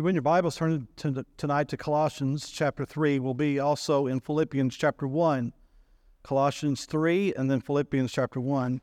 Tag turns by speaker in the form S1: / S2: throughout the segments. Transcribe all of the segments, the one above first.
S1: you in your Bibles, turn tonight to Colossians chapter 3. We'll be also in Philippians chapter 1. Colossians 3 and then Philippians chapter 1.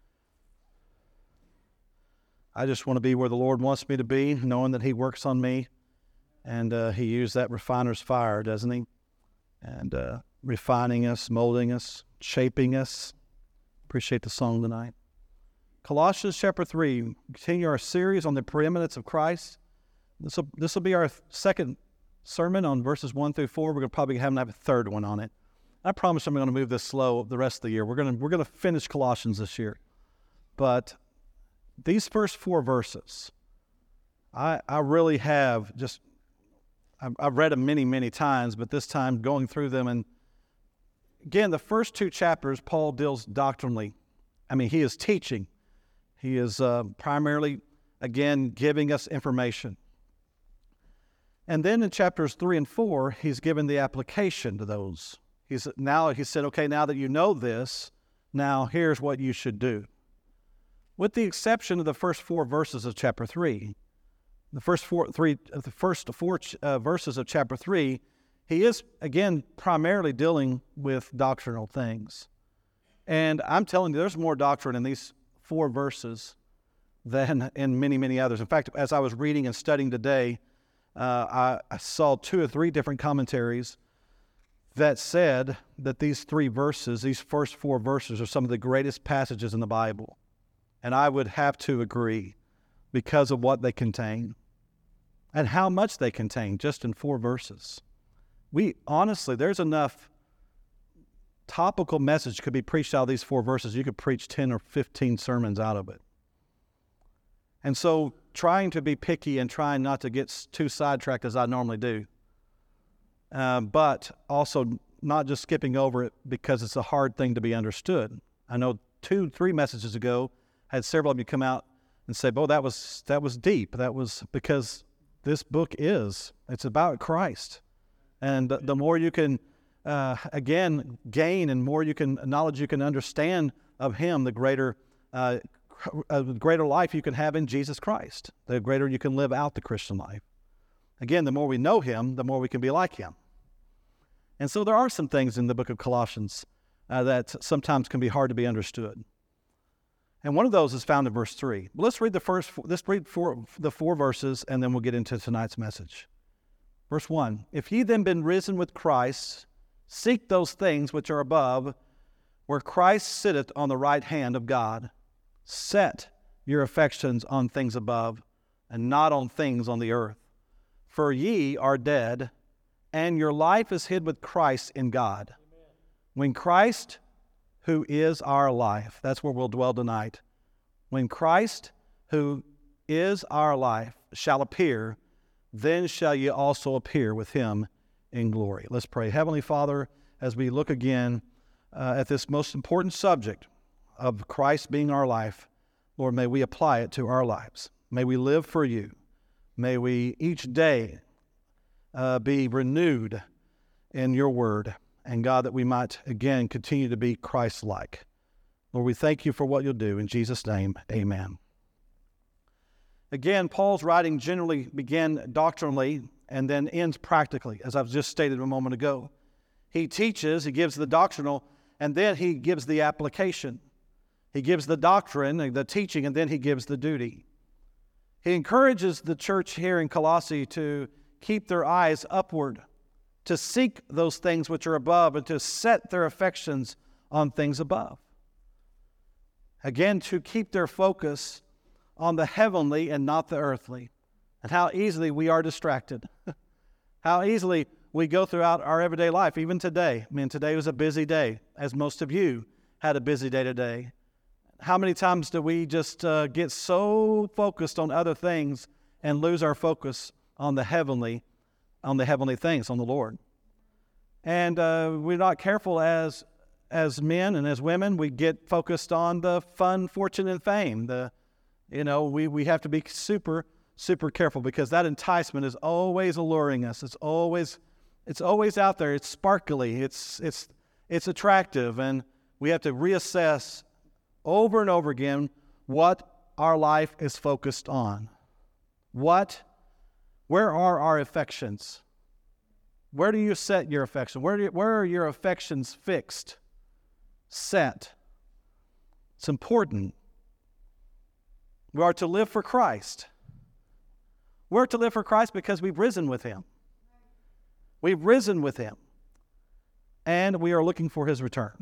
S1: I just want to be where the Lord wants me to be, knowing that He works on me. And He used that refiner's fire, doesn't He? And refining us, molding us, shaping us. Appreciate the song tonight. Colossians chapter 3, continue our series on the preeminence of Christ. This will be our second sermon on verses 1 through 4. We're going to probably have a third one on it. I promise I'm going to move this slow the rest of the year. We're going to finish Colossians this year. But these first 4 verses, I really have just, I've read them many, many times, but this time going through them. And again, the first 2 chapters, Paul deals doctrinally. I mean, he is teaching. He is primarily, again, giving us information. And then in chapters 3 and 4, he's given the application to those. He said, okay, now that you know this, now here's what you should do. With the exception of the first 4 verses of chapter 3, the first four verses of chapter 3, he is, again, primarily dealing with doctrinal things. And I'm telling you, there's more doctrine in these 4 verses than in many, many others. In fact, as I was reading and studying today, I saw 2 or 3 different commentaries that said that these first 4 verses, are some of the greatest passages in the Bible. And I would have to agree because of what they contain and how much they contain just in 4 verses. Honestly, there's enough topical message could be preached out of these 4 verses. You could preach 10 or 15 sermons out of it. And so trying to be picky and trying not to get too sidetracked as I normally do, but also not just skipping over it because it's a hard thing to be understood. I know 2-3 messages ago, I had several of you come out and say, "Oh, that was deep." That was because this book it's about Christ. And the more you can, again, gain and more knowledge you can understand of Him, the greater life you can have in Jesus Christ, the greater you can live out the Christian life. Again, the more we know Him, the more we can be like Him. And so there are some things in the book of Colossians that sometimes can be hard to be understood. And one of those is found in verse 3. Let's read the 4 verses, and then we'll get into tonight's message. Verse 1, "If ye then been risen with Christ, seek those things which are above, where Christ sitteth on the right hand of God. Set your affections on things above, and not on things on the earth. For ye are dead, and your life is hid with Christ in God. Amen. When Christ, who is our life," that's where we'll dwell tonight. "When Christ, who is our life, shall appear, then shall ye also appear with Him in glory." Let's pray. Heavenly Father, as we look again at this most important subject of Christ being our life, Lord, may we apply it to our lives. May we live for You. May we each day be renewed in Your word. And God, that we might, again, continue to be Christ-like. Lord, we thank You for what You'll do. In Jesus' name, amen. Again, Paul's writing generally began doctrinally and then ends practically, as I've just stated a moment ago. He teaches, he gives the doctrinal, and then he gives the application. He gives the doctrine, the teaching, and then he gives the duty. He encourages the church here in Colossae to keep their eyes upward, to seek those things which are above, and to set their affections on things above. Again, to keep their focus on the heavenly and not the earthly. And how easily we are distracted. How easily we go throughout our everyday life, even today. I mean, today was a busy day, as most of you had a busy day today. How many times do we just get so focused on other things and lose our focus on the heavenly things, on the Lord? And we're not careful as men and as women. We get focused on the fun, fortune, and fame. We have to be super, super careful because that enticement is always alluring us. It's always out there. It's sparkly. It's attractive, and we have to reassess over and over again what our life is focused on. What Where are our affections? Where do you set your affection? Where are your affections fixed, set? It's important. We are to live for Christ. We're to live for Christ because we've risen with Him. We've risen with Him. And we are looking for His return.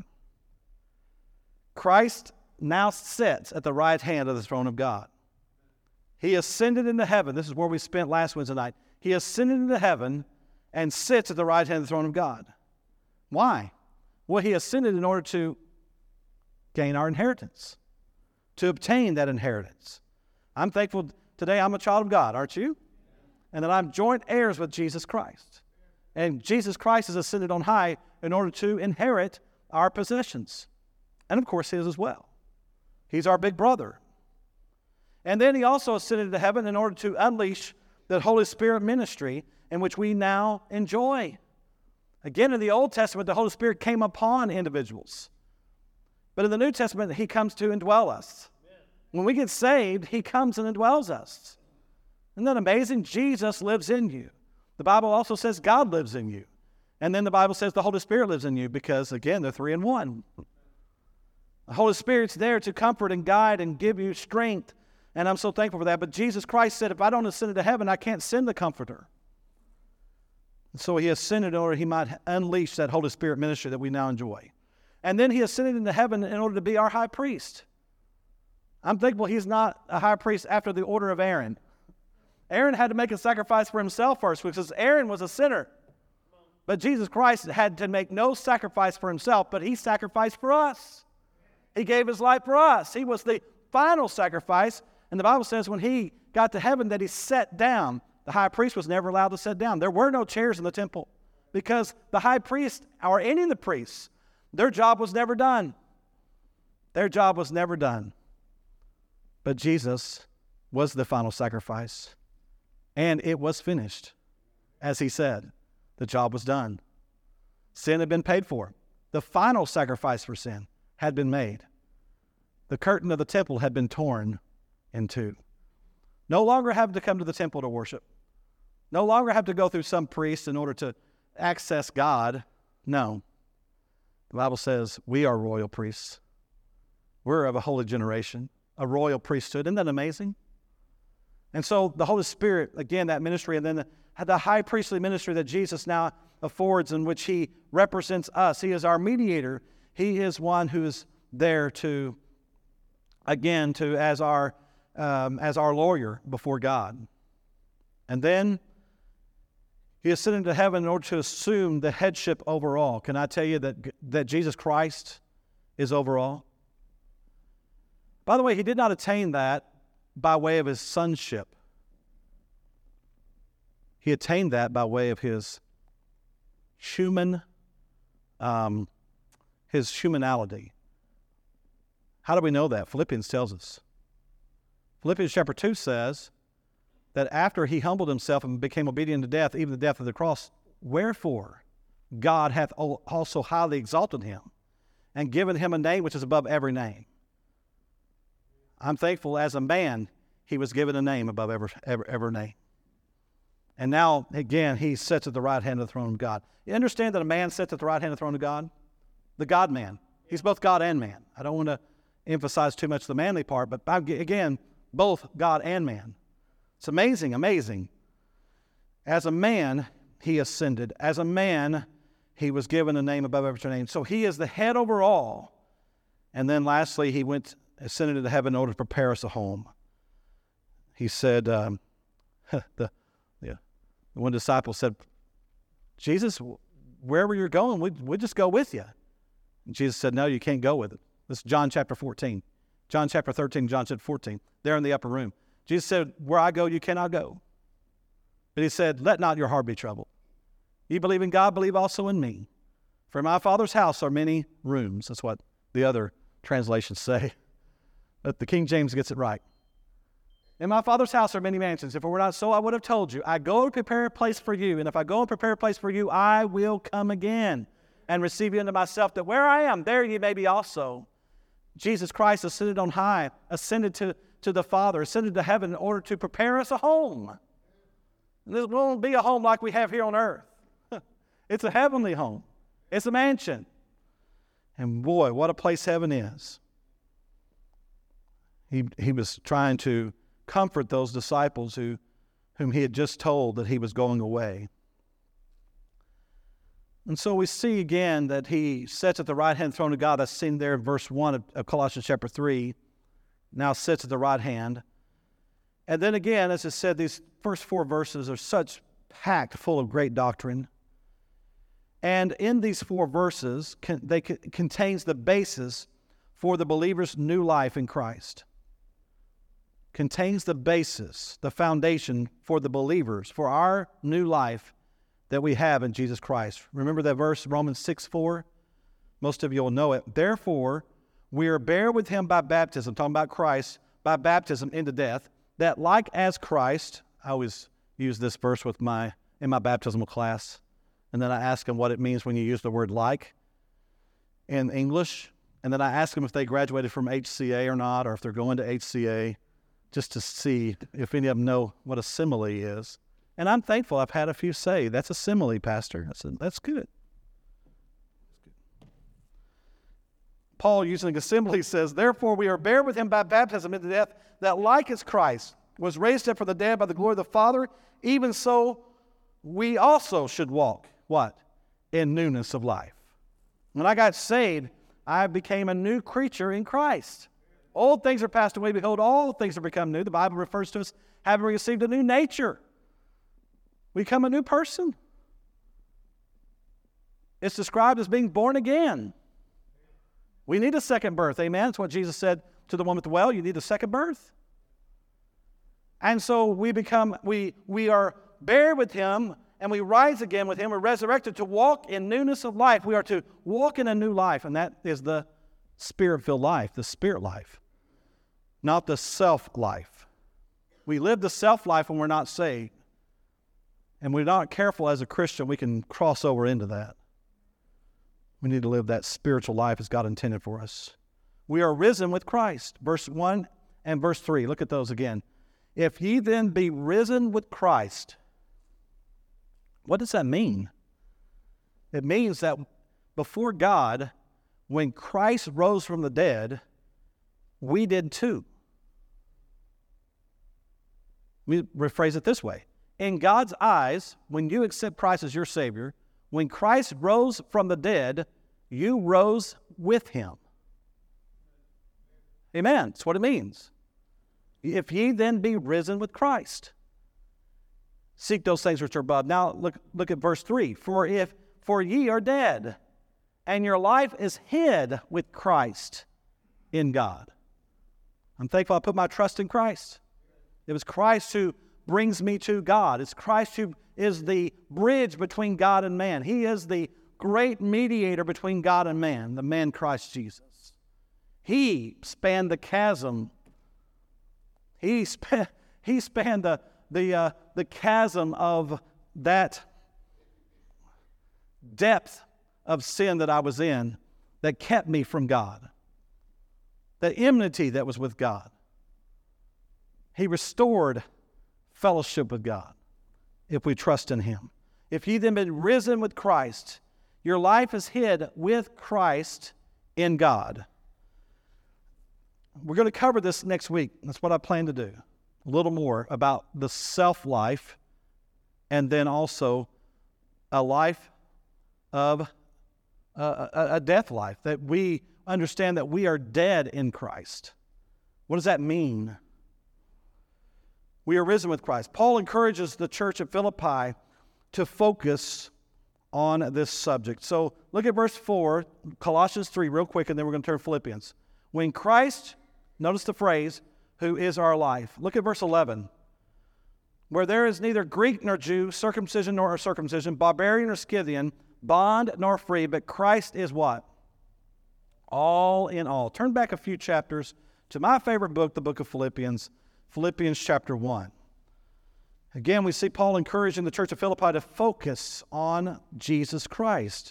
S1: Christ now sits at the right hand of the throne of God. He ascended into heaven. This is where we spent last Wednesday night. He ascended into heaven and sits at the right hand of the throne of God. Why? Well, He ascended in order to gain our inheritance, to obtain that inheritance. I'm thankful today I'm a child of God, aren't you? And that I'm joint heirs with Jesus Christ. And Jesus Christ is ascended on high in order to inherit our possessions. And of course His as well. He's our big brother. And then He also ascended to heaven in order to unleash the Holy Spirit ministry in which we now enjoy. Again, in the Old Testament, the Holy Spirit came upon individuals. But in the New Testament, He comes to indwell us. When we get saved, He comes and indwells us. Isn't that amazing? Jesus lives in you. The Bible also says God lives in you. And then the Bible says the Holy Spirit lives in you because, again, they're three in one. The Holy Spirit's there to comfort and guide and give you strength. And I'm so thankful for that. But Jesus Christ said, if I don't ascend into heaven, I can't send the Comforter. And so He ascended in order He might unleash that Holy Spirit ministry that we now enjoy. And then He ascended into heaven in order to be our high priest. I'm thankful He's not a high priest after the order of Aaron. Aaron had to make a sacrifice for himself first because Aaron was a sinner. But Jesus Christ had to make no sacrifice for Himself, but He sacrificed for us. He gave His life for us. He was the final sacrifice. And the Bible says when He got to heaven that He sat down. The high priest was never allowed to sit down. There were no chairs in the temple because the high priest or any of the priests, their job was never done. Their job was never done. But Jesus was the final sacrifice. And it was finished. As He said, the job was done. Sin had been paid for. The final sacrifice for sin had been made. The curtain of the temple had been torn in two. No longer have to come to the temple to worship. No longer have to go through some priest in order to access God. No. The Bible says we are royal priests. We're of a holy generation, a royal priesthood. Isn't that amazing? And so the Holy Spirit, again, that ministry, and then the high priestly ministry that Jesus now affords in which He represents us. He is our mediator. He is one who is there to, again, as our lawyer before God. And then He ascended to heaven in order to assume the headship over all. Can I tell you that Jesus Christ is over all? By the way, He did not attain that by way of His sonship. He attained that by way of His humanality. How do we know that? Philippians tells us. Philippians chapter 2 says that after He humbled Himself and became obedient to death, even the death of the cross, wherefore God hath also highly exalted Him and given Him a name which is above every name. I'm thankful as a man He was given a name above every name. And now, again, He sits at the right hand of the throne of God. You understand that a man sits at the right hand of the throne of God? The God-man. He's both God and man. I don't want to emphasize too much the manly part, but again, both God and man. It's amazing, amazing. As a man, He ascended. As a man, He was given a name above every name. So He is the head over all. And then lastly, He ascended into heaven in order to prepare us a home. He said, the one disciple said, Jesus, wherever you're going, we'll just go with you. And Jesus said, no, you can't go with it. This is John chapter 14. John chapter 13, John chapter 14. There in the upper room. Jesus said, where I go, you cannot go. But He said, let not your heart be troubled. You believe in God, believe also in me. For in my Father's house are many rooms. That's what the other translations say. But the King James gets it right. In my Father's house are many mansions. If it were not so, I would have told you. I go to prepare a place for you. And if I go and prepare a place for you, I will come again and receive you unto myself, that where I am, there ye may be also. Jesus Christ ascended on high, ascended to the Father, ascended to heaven in order to prepare us a home. This won't be a home like we have here on earth. It's a heavenly home. It's a mansion. And boy, what a place heaven is. He was trying to comfort those disciples whom he had just told that he was going away. And so we see again that he sits at the right-hand throne of God. That's seen there in verse 1 of Colossians chapter 3. Now sits at the right hand. And then again, as I said, these first 4 verses are such packed full of great doctrine. And in these 4 verses, contains the basis for the believer's new life in Christ. Contains the basis, the foundation for the believers, for our new life that we have in Jesus Christ. Remember that verse, Romans 6:4? Most of you will know it. Therefore, we are buried with him by baptism, talking about Christ, by baptism into death, that like as Christ, I always use this verse in my baptismal class, and then I ask them what it means when you use the word like in English, and then I ask them if they graduated from HCA or not, or if they're going to HCA, just to see if any of them know what a simile is. And I'm thankful I've had a few say, that's a simile, Pastor. I said, that's good. Paul, using a simile, says, therefore we are buried with him by baptism into death, that like as Christ was raised up from the dead by the glory of the Father, even so we also should walk, what? In newness of life. When I got saved, I became a new creature in Christ. Old things are passed away. Behold, all things are become new. The Bible refers to us having received a new nature. We become a new person. It's described as being born again. We need a second birth. Amen. That's what Jesus said to the woman at the well. You need a second birth. And so we are buried with him, and we rise again with him. We're resurrected to walk in newness of life. We are to walk in a new life, and that is the Spirit-filled life, the Spirit life, not the self-life. We live the self-life when we're not saved. And we're not careful as a Christian, we can cross over into that. We need to live that spiritual life as God intended for us. We are risen with Christ. Verse 1 and verse 3. Look at those again. If ye then be risen with Christ, what does that mean? It means that before God, when Christ rose from the dead, we did too. We rephrase it this way. In God's eyes, when you accept Christ as your Savior, when Christ rose from the dead, you rose with him. Amen. That's what it means. If ye then be risen with Christ, seek those things which are above. Now look at verse 3. For ye are dead, and your life is hid with Christ in God. I'm thankful I put my trust in Christ. It was Christ who brings me to God. It's Christ who is the bridge between God and man. He is the great mediator between God and man, the man Christ Jesus. He spanned the chasm. He spanned the chasm of that depth of sin that I was in that kept me from God. The enmity that was with God. He restored fellowship with God if we trust in him. If ye then been risen with Christ, your life is hid with Christ in God. We're going to cover this next week. That's what I plan to do. A little more about the self-life and then also a life of a death life, that we understand that we are dead in Christ. What does that mean? We are risen with Christ. Paul encourages the church of Philippi to focus on this subject. So look at verse 4, Colossians 3, real quick, and then we're going to turn to Philippians. When Christ, notice the phrase, who is our life. Look at verse 11. Where there is neither Greek nor Jew, circumcision nor uncircumcision, barbarian or Scythian, bond nor free, but Christ is what? All in all. Turn back a few chapters to my favorite book, the book of Philippians. Philippians chapter 1. Again, we see Paul encouraging the church of Philippi to focus on Jesus Christ.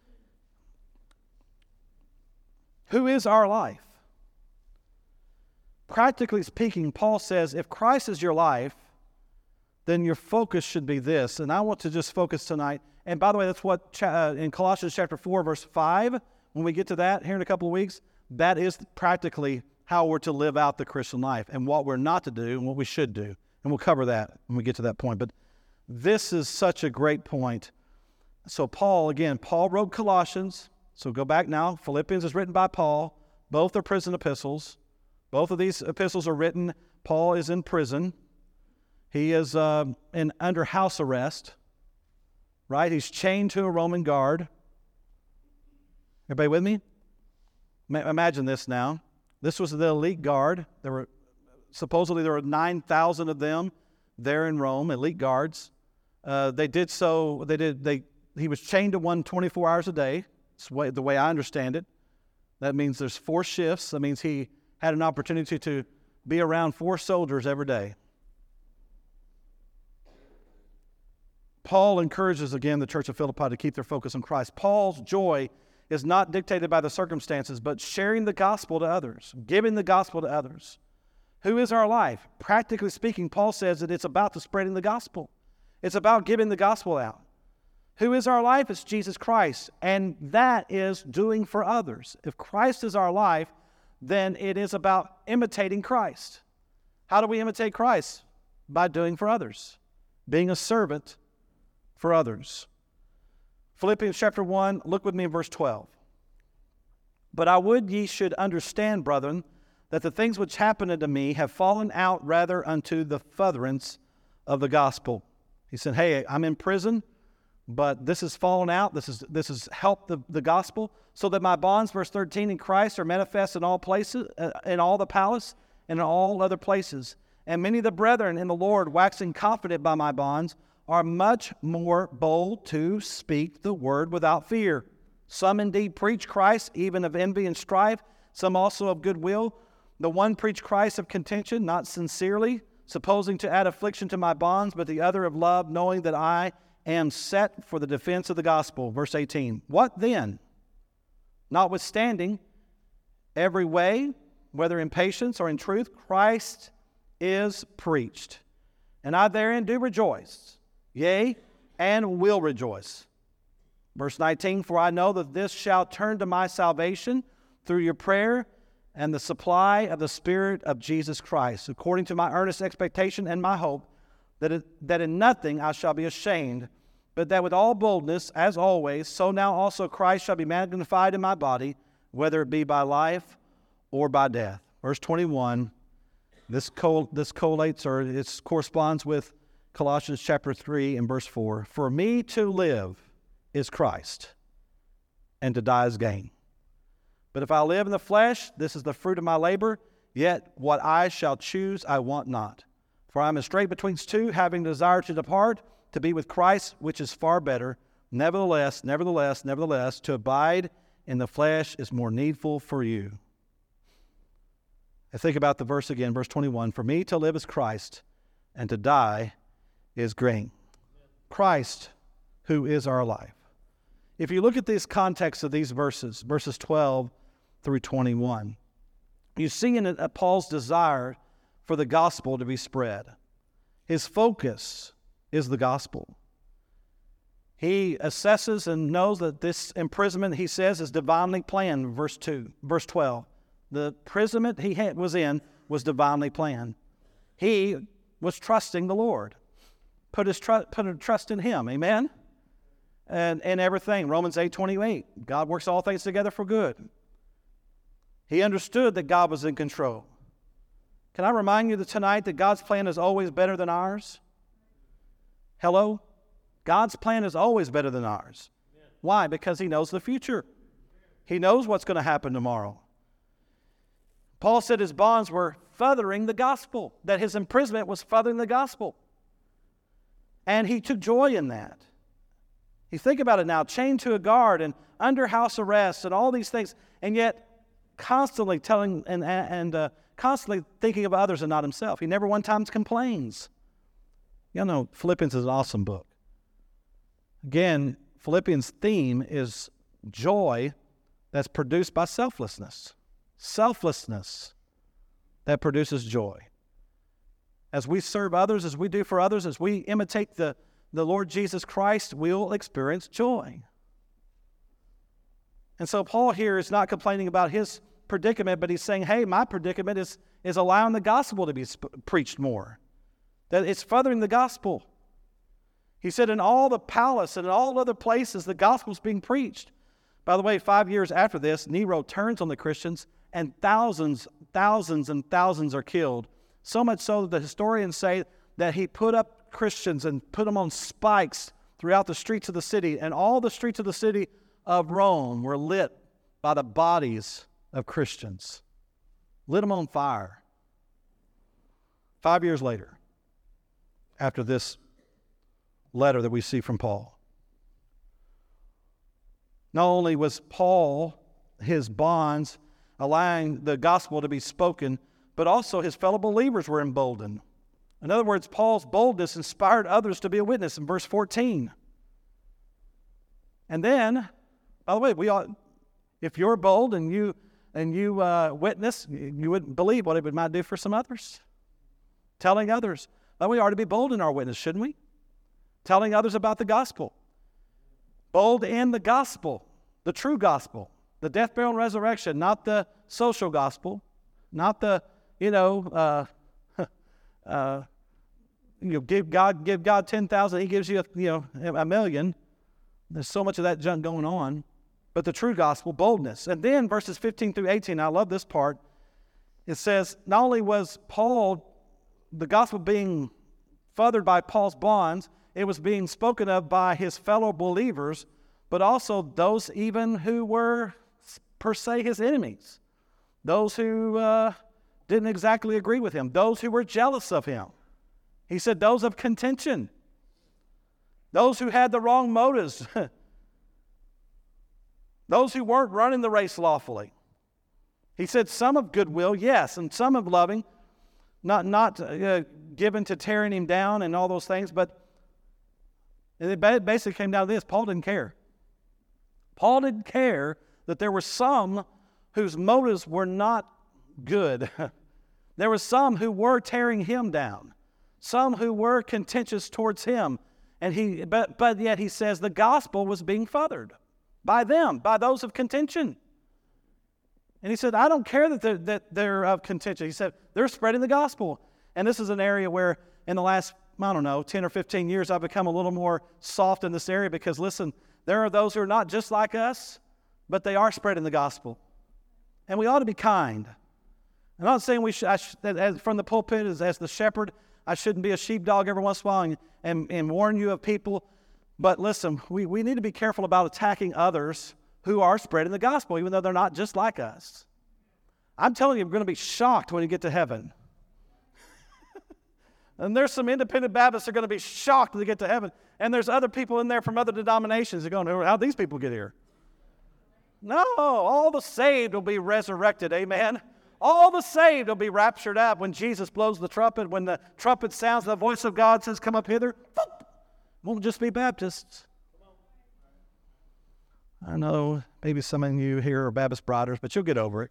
S1: Who is our life? Practically speaking, Paul says, if Christ is your life, then your focus should be this. And I want to just focus tonight. And by the way, that's what in Colossians chapter 4, verse 5, when we get to that here in a couple of weeks, that is practically how we're to live out the Christian life and what we're not to do and what we should do. And we'll cover that when we get to that point. But this is such a great point. So Paul wrote Colossians. So go back now. Philippians is written by Paul. Both are prison epistles. Both of these epistles are written. Paul is in prison. He is under house arrest, right? He's chained to a Roman guard. Everybody with me? Imagine this now. This was the elite guard. Supposedly there were 9,000 of them there in Rome, elite guards. He was chained to one 24 hours a day. It's the way I understand it. That means there's 4 shifts. That means he had an opportunity to be around 4 soldiers every day. Paul encourages again the church of Philippi to keep their focus on Christ. Paul's joy is not dictated by the circumstances, but sharing the gospel to others, giving the gospel to others. Who is our life? Practically speaking, Paul says that it's about the spreading the gospel. It's about giving the gospel out. Who is our life? It's Jesus Christ, and that is doing for others. If Christ is our life, then it is about imitating Christ. How do we imitate Christ? By doing for others, being a servant for others. Philippians chapter 1, look with me in verse 12. But I would ye should understand, brethren, that the things which happened unto me have fallen out rather unto the furtherance of the gospel. He said, hey, I'm in prison, but this has fallen out. This has helped the gospel, so that my bonds, verse 13, in Christ are manifest in all places, in all the palace, and in all other places. And many of the brethren in the Lord, waxing confident by my bonds, are much more bold to speak the word without fear. Some indeed preach Christ, even of envy and strife, some also of goodwill. The one preach Christ of contention, not sincerely, supposing to add affliction to my bonds, but the other of love, knowing that I am set for the defense of the gospel. Verse 18. What then? Notwithstanding, every way, whether in patience or in truth, Christ is preached. And I therein do rejoice, yea, and will rejoice. Verse 19, for I know that this shall turn to my salvation through your prayer and the supply of the Spirit of Jesus Christ, according to my earnest expectation and my hope, that in nothing I shall be ashamed, but that with all boldness, as always, so now also Christ shall be magnified in my body, whether it be by life or by death. Verse 21, this collates, or it corresponds with Colossians chapter 3 and verse 4. For me to live is Christ, and to die is gain. But if I live in the flesh, this is the fruit of my labor, yet what I shall choose I want not. For I am estrait betwixt two, having desire to depart, to be with Christ, which is far better. Nevertheless, to abide in the flesh is more needful for you. I think about the verse again, verse 21. For me to live is Christ, and to die is gain. Christ, who is our life. If you look at this context of these verses 12 through 21, you see in it Paul's desire for the gospel to be spread. His focus is the gospel. He assesses and knows that this imprisonment, he says, is divinely planned, verse 12. The imprisonment he was in was divinely planned. He was trusting the Lord. Put a trust in him, amen? And everything, Romans 8:28, God works all things together for good. He understood that God was in control. Can I remind you that tonight that God's plan is always better than ours? Hello? God's plan is always better than ours. Why? Because he knows the future. He knows what's going to happen tomorrow. Paul said his bonds were furthering the gospel, that his imprisonment was furthering the gospel. And he took joy in that. You think about it now, chained to a guard and under house arrest and all these things, and yet constantly telling and constantly thinking of others and not himself. He never one time complains. You know, Philippians is an awesome book. Again, Philippians' theme is joy that's produced by selflessness. Selflessness that produces joy. as we serve others, as we do for others, as we imitate the Lord Jesus Christ, we'll experience joy. And so Paul here is not complaining about his predicament, but he's saying, hey, my predicament is allowing the gospel to be preached more. That it's furthering the gospel. He said in all the palace and in all other places, the gospel's being preached. By the way, 5 years after this, Nero turns on the Christians and thousands and thousands are killed. So much so that the historians say that he put up Christians and put them on spikes throughout the streets of the city, and all the streets of the city of Rome were lit by the bodies of Christians. Lit them on fire. 5 years later, after this letter that we see from Paul. Not only was Paul, his bonds, allowing the gospel to be spoken, but also his fellow believers were emboldened. In other words, Paul's boldness inspired others to be a witness in verse 14. And then, by the way, if you're bold and you witness, you wouldn't believe what it might do for some others. Telling others. But we are to be bold in our witness, shouldn't we? Telling others about the gospel. Bold in the gospel, the true gospel, the death, burial, and resurrection, not the social gospel, not the, give God 10,000, he gives you a million. There's so much of that junk going on. But the true gospel, boldness. And then verses 15 through 18, I love this part. It says, not only was the gospel being furthered by Paul's bonds, it was being spoken of by his fellow believers, but also those even who were, per se, his enemies. Those who didn't exactly agree with him. Those who were jealous of him. He said those of contention. Those who had the wrong motives. Those who weren't running the race lawfully. He said some of goodwill, yes, and some of loving, not given to tearing him down and all those things, but it basically came down to this. Paul didn't care. Paul didn't care that there were some whose motives were not good. There were some who were tearing him down. Some who were contentious towards him. But yet he says the gospel was being furthered by them, by those of contention. And he said, I don't care that they're of contention. He said, they're spreading the gospel. And this is an area where in the last, 10 or 15 years, I've become a little more soft in this area because, listen, there are those who are not just like us, but they are spreading the gospel. And we ought to be kind. I'm not saying from the pulpit as the shepherd, I shouldn't be a sheepdog every once in a while and warn you of people. But listen, we need to be careful about attacking others who are spreading the gospel, even though they're not just like us. I'm telling you, we're going to be shocked when you get to heaven. And there's some independent Baptists that are going to be shocked when they get to heaven. And there's other people in there from other denominations that are going, how'd these people get here? No, all the saved will be resurrected, amen? All the saved will be raptured up when Jesus blows the trumpet. When the trumpet sounds, the voice of God says, come up hither. Won't just be Baptists. I know maybe some of you here are Baptist brothers, but you'll get over it.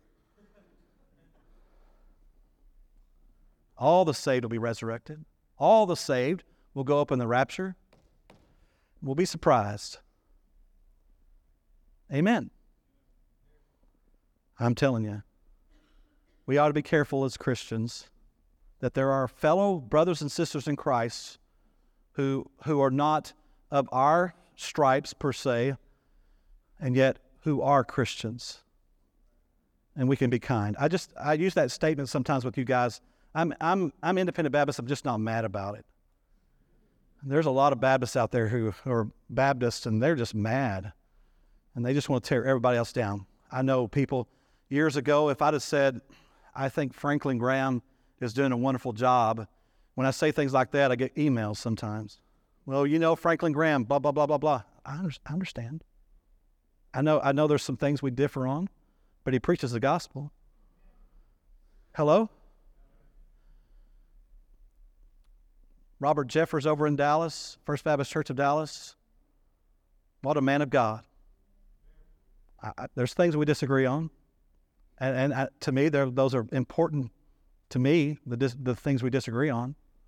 S1: All the saved will be resurrected. All the saved will go up in the rapture. We'll be surprised. Amen. I'm telling you, we ought to be careful as Christians that there are fellow brothers and sisters in Christ who are not of our stripes per se, and yet who are Christians. And we can be kind. I use that statement sometimes with you guys. I'm independent Baptist. I'm just not mad about it. There's a lot of Baptists out there who are Baptists, and they're just mad. And they just want to tear everybody else down. I know people years ago, if I'd have said, I think Franklin Graham is doing a wonderful job, when I say things like that, I get emails sometimes. Well, Franklin Graham, blah, blah, blah, blah, blah. I understand. I know there's some things we differ on, but he preaches the gospel. Hello? Robert Jeffers over in Dallas, First Baptist Church of Dallas. What a man of God. There's things we disagree on. And to me, those are important to me, the things we disagree on.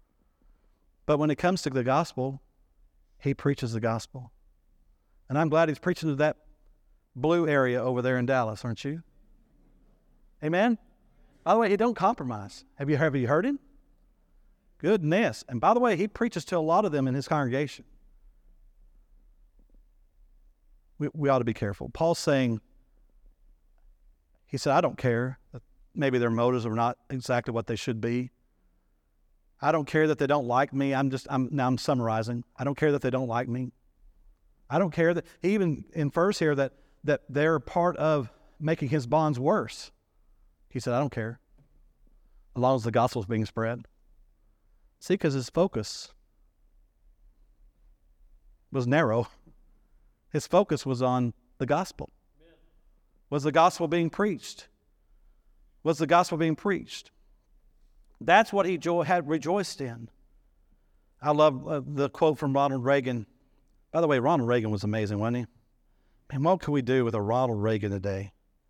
S1: But when it comes to the gospel, he preaches the gospel. And I'm glad he's preaching to that blue area over there in Dallas, aren't you? Amen? By the way, he don't compromise. Have you heard him? Goodness. And by the way, he preaches to a lot of them in his congregation. We ought to be careful. Paul's saying, he said, I don't care that maybe their motives are not exactly what they should be. I don't care that they don't like me. I'm summarizing. I don't care that they don't like me. I don't care that he even infers here that they're part of making his bonds worse. He said, I don't care, as long as the gospel is being spread. See, because his focus was narrow. His focus was on the gospel. Amen. Was the gospel being preached? Was the gospel being preached? That's what he had rejoiced in. I love the quote from Ronald Reagan. By the way, Ronald Reagan was amazing, wasn't he? Man, what could we do with a Ronald Reagan today?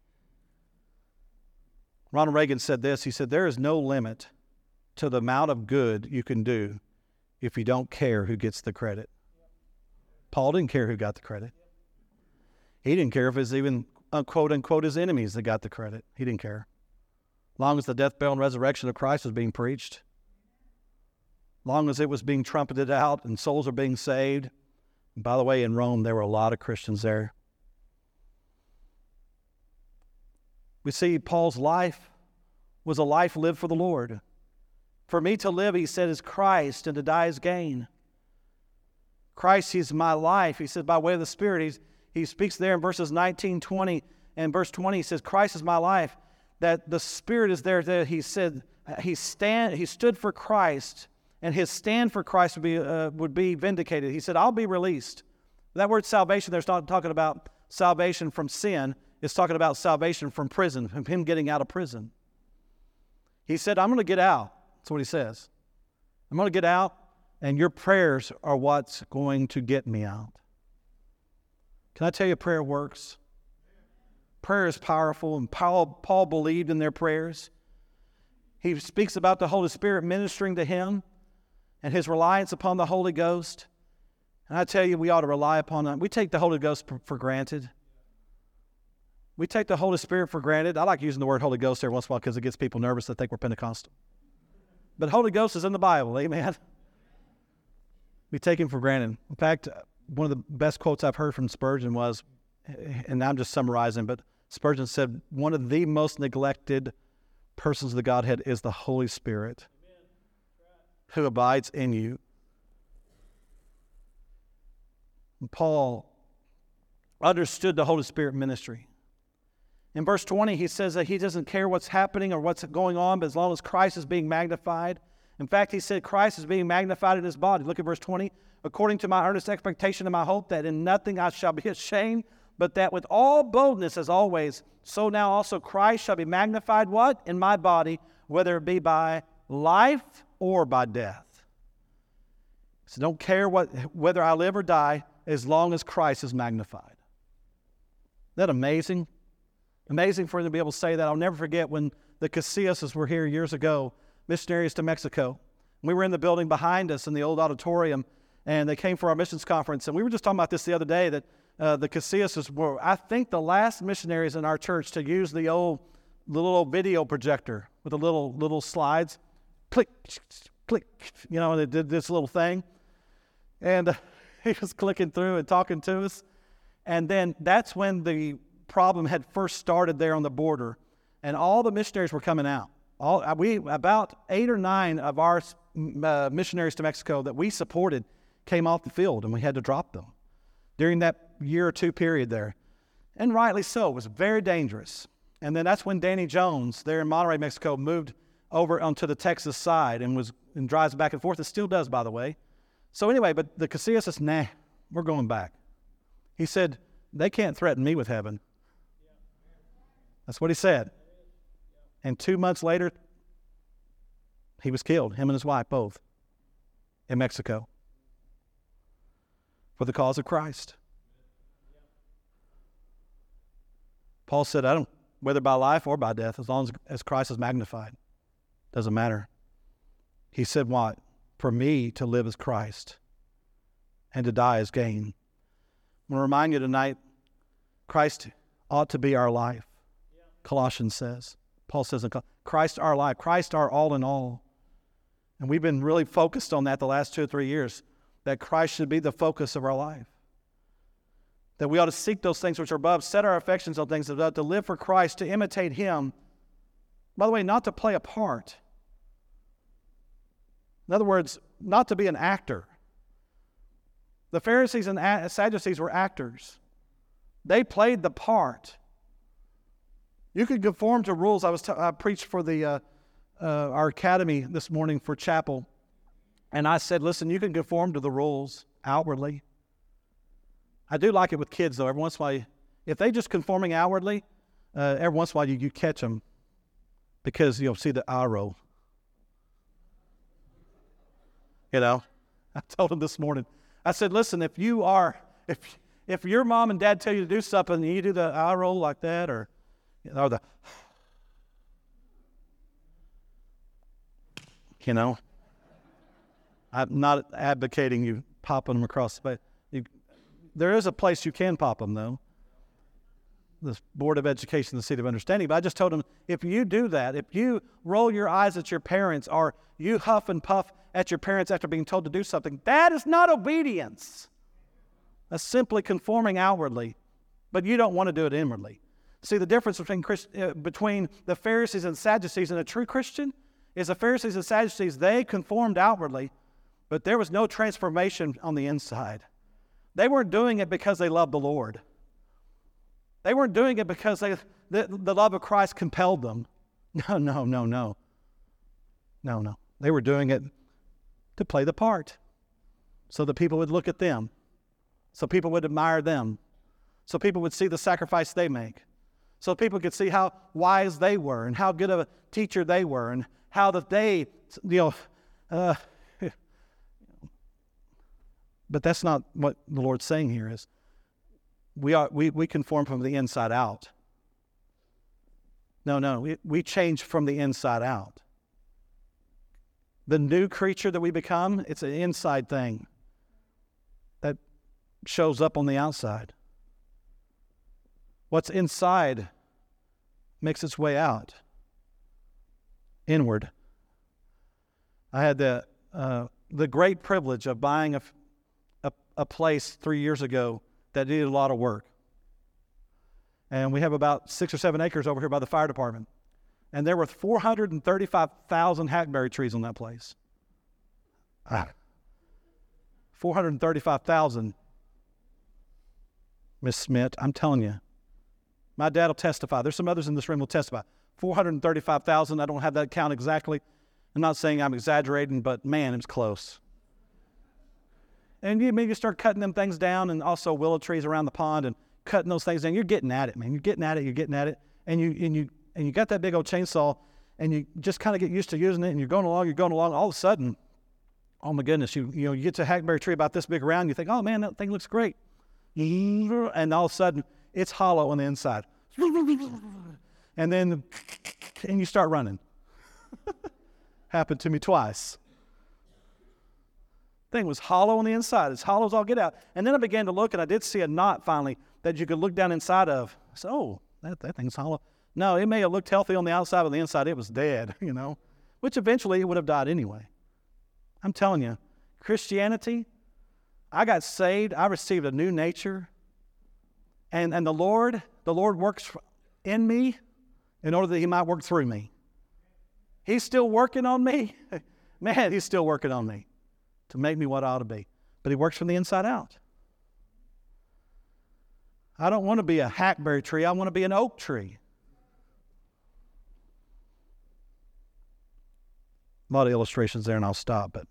S1: Ronald Reagan said this. He said, there is no limit to the amount of good you can do if you don't care who gets the credit. Paul didn't care who got the credit. He didn't care if it was even, quote unquote, his enemies that got the credit. He didn't care. Long as the death, burial, and resurrection of Christ was being preached, long as it was being trumpeted out and souls are being saved. And by the way, in Rome, there were a lot of Christians there. We see Paul's life was a life lived for the Lord. For me to live, he said, is Christ, and to die is gain. Christ, he's my life. He said, by way of the Spirit, he speaks there in verses 19, 20, and verse 20, he says, Christ is my life. That the Spirit is there. That he said he stood for Christ, and his stand for Christ would be vindicated. He said, I'll be released. That word salvation, there's not talking about salvation from sin. It's talking about salvation from prison, from him getting out of prison. He said, I'm going to get out. That's what he says. I'm going to get out, and your prayers are what's going to get me out. Can I tell you, prayer works? Prayer is powerful, and Paul believed in their prayers. He speaks about the Holy Spirit ministering to him and his reliance upon the Holy Ghost. And I tell you, we ought to rely upon that. We take the Holy Ghost for granted. We take the Holy Spirit for granted. I like using the word Holy Ghost every once in a while because it gets people nervous that think we're Pentecostal. But Holy Ghost is in the Bible, amen? We take him for granted. In fact, one of the best quotes I've heard from Spurgeon was, and I'm just summarizing, but Spurgeon said, one of the most neglected persons of the Godhead is the Holy Spirit, who abides in you. And Paul understood the Holy Spirit ministry. In verse 20, he says that he doesn't care what's happening or what's going on, but as long as Christ is being magnified. In fact, he said Christ is being magnified in his body. Look at verse 20. According to my earnest expectation and my hope that in nothing I shall be ashamed, but that with all boldness as always, so now also Christ shall be magnified, what? In my body, whether it be by life or by death. So don't care whether I live or die, as long as Christ is magnified. Isn't that amazing? Amazing for him to be able to say that. I'll never forget when the Casillas were here years ago, missionaries to Mexico. We were in the building behind us in the old auditorium, and they came for our missions conference. And we were just talking about this the other day, that the Casillas were, I think, the last missionaries in our church to use the little old video projector with the little slides. Click, click, and it did this little thing. And he was clicking through and talking to us. And then that's when the problem had first started there on the border, and all the missionaries were coming out. About 8 or 9 of our missionaries to Mexico that we supported came off the field, and we had to drop them during that year or two period there. And rightly so. It was very dangerous. And then that's when Danny Jones there in Monterrey, Mexico, moved over onto the Texas side and drives back and forth. It still does, by the way. So anyway, but the Casillas says, nah, we're going back. He said, they can't threaten me with heaven. That's what he said. And 2 months later, he was killed, him and his wife both, in Mexico for the cause of Christ. Paul said, whether by life or by death, as long as Christ is magnified, doesn't matter. He said what? For me to live as Christ and to die as gain. I'm going to remind you tonight, Christ ought to be our life. Colossians says. Paul says, Christ our life, Christ our all in all. And we've been really focused on that the last 2 or 3 years, that Christ should be the focus of our life. That we ought to seek those things which are above, set our affections on things above, to live for Christ, to imitate Him. By the way, not to play a part. In other words, not to be an actor. The Pharisees and Sadducees were actors. They played the part. You could conform to rules. I preached for our academy this morning for chapel, and I said, listen, you can conform to the rules outwardly. I do like it with kids, though. Every once in a while, if they just conforming outwardly, every once in a while you catch them because you'll see the eye roll. You know, I told them this morning, I said, listen, if your mom and dad tell you to do something and you do the eye roll like that or the, you know, I'm not advocating you popping them across the face. There is a place you can pop them, though. The Board of Education, the Seat of Understanding. But I just told them, if you do that, if you roll your eyes at your parents or you huff and puff at your parents after being told to do something, that is not obedience. That's simply conforming outwardly, but you don't want to do it inwardly. See, the difference between the Pharisees and Sadducees and a true Christian is the Pharisees and Sadducees, they conformed outwardly, but there was no transformation on the inside. They weren't doing it because they loved the Lord. They weren't doing it because the love of Christ compelled them. No. They were doing it to play the part so that people would look at them, so people would admire them, so people would see the sacrifice they make, so people could see how wise they were and how good of a teacher they were and how that they, but that's not what the Lord's saying here is we conform from the inside out. No, we change from the inside out. The new creature that we become, it's an inside thing that shows up on the outside. What's inside makes its way out, inward. I had the great privilege of buying a place 3 years ago that needed a lot of work. And we have about 6 or 7 acres over here by the fire department. And there were 435,000 hackberry trees on that place. 435,000. Miss Smith, I'm telling you. My dad will testify. There's some others in this room will testify. 435,000, I don't have that count exactly. I'm not saying I'm exaggerating, but man, it's close. And you maybe start cutting them things down and also willow trees around the pond and cutting those things down. You're getting at it, man. You're getting at it. And you got that big old chainsaw and you just kind of get used to using it and you're going along. All of a sudden, oh my goodness, you get to a hackberry tree about this big around, you think, oh man, that thing looks great. And all of a sudden, it's hollow on the inside. And you start running. Happened to me twice. Thing was hollow on the inside. It's hollow as all get out. And then I began to look, and I did see a knot finally that you could look down inside of. I said, oh, that thing's hollow. No, it may have looked healthy on the outside, but on the inside it was dead, which eventually it would have died anyway. I'm telling you, Christianity, I got saved. I received a new nature. And the Lord works in me in order that He might work through me. He's still working on me. Man, He's still working on me to make me what I ought to be. But He works from the inside out. I don't want to be a hackberry tree. I want to be an oak tree. A lot of illustrations there, and I'll stop. But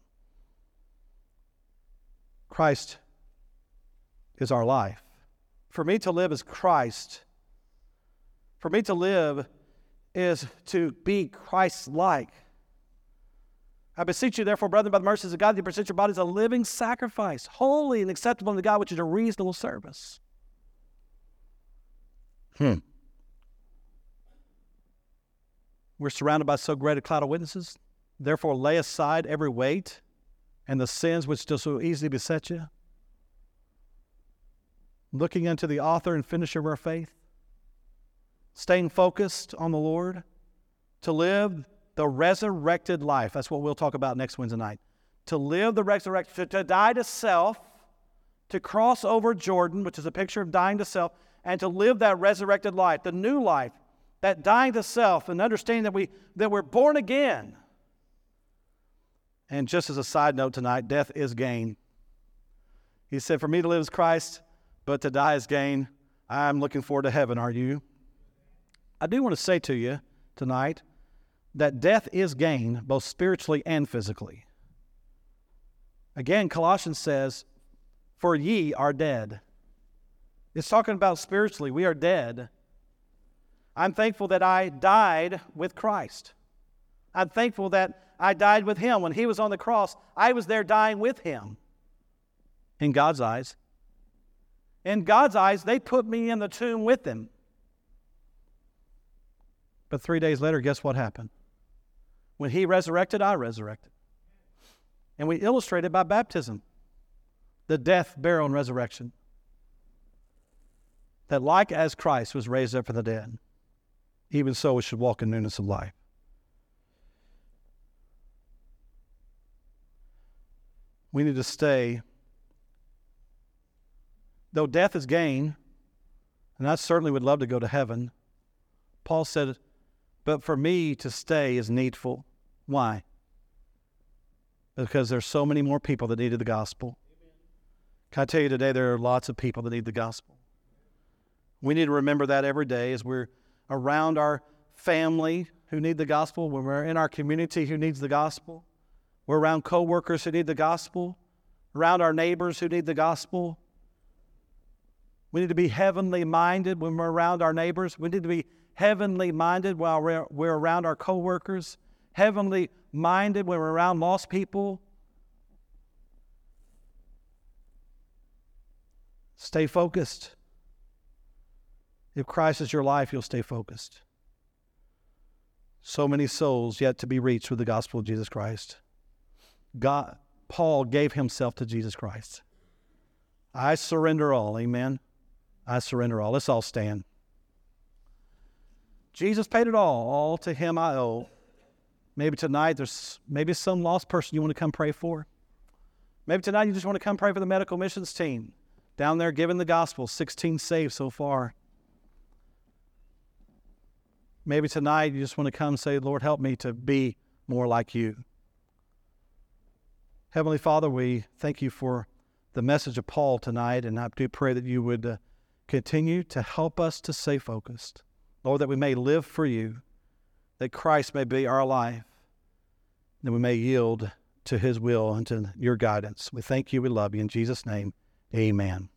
S1: Christ is our life. For me to live is Christ. For me to live is to be Christ-like. I beseech you, therefore, brethren, by the mercies of God, that you present your bodies a living sacrifice, holy and acceptable unto God, which is a reasonable service. We're surrounded by so great a cloud of witnesses. Therefore, lay aside every weight and the sins which do so easily beset you? Looking unto the author and finisher of our faith? Staying focused on the Lord? To live the resurrected life. That's what we'll talk about next Wednesday night. To live the resurrection, to die to self, to cross over Jordan, which is a picture of dying to self, and to live that resurrected life, the new life, that dying to self, and understanding that we're born again. And just as a side note tonight, death is gain. He said, for me to live is Christ, but to die is gain. I'm looking forward to heaven, are you? I do want to say to you tonight that death is gain, both spiritually and physically. Again, Colossians says, for ye are dead. It's talking about spiritually. We are dead. I'm thankful that I died with Christ. I'm thankful that I died with Him. When He was on the cross, I was there dying with Him. In God's eyes. In God's eyes, they put me in the tomb with Him. But 3 days later, guess what happened? When He resurrected, I resurrected. And we illustrate it by baptism. The death, burial, and resurrection. That like as Christ was raised up from the dead, even so we should walk in newness of life. We need to stay. Though death is gain, and I certainly would love to go to heaven, Paul said, but for me to stay is needful. Why? Because there's so many more people that needed the gospel. Can I tell you today, there are lots of people that need the gospel. We need to remember that every day as we're around our family who need the gospel, when we're in our community who needs the gospel, we're around co-workers who need the gospel, around our neighbors who need the gospel. We need to be heavenly minded when we're around our neighbors. We need to be heavenly minded while we're around our co-workers, heavenly minded when we're around lost people. Stay focused. If Christ is your life, you'll stay focused. So many souls yet to be reached with the gospel of Jesus Christ. Paul gave himself to Jesus Christ. I surrender all. Amen. I surrender all. Let's all stand. Jesus paid it all. All to Him I owe. Maybe tonight there's maybe some lost person you want to come pray for. Maybe tonight you just want to come pray for the medical missions team. Down there giving the gospel, 16 saved so far. Maybe tonight you just want to come and say, Lord, help me to be more like You. Heavenly Father, we thank You for the message of Paul tonight, and I do pray that You would continue to help us to stay focused. Lord, that we may live for You, that Christ may be our life, that we may yield to His will and to Your guidance. We thank You, we love You. In Jesus' name, amen.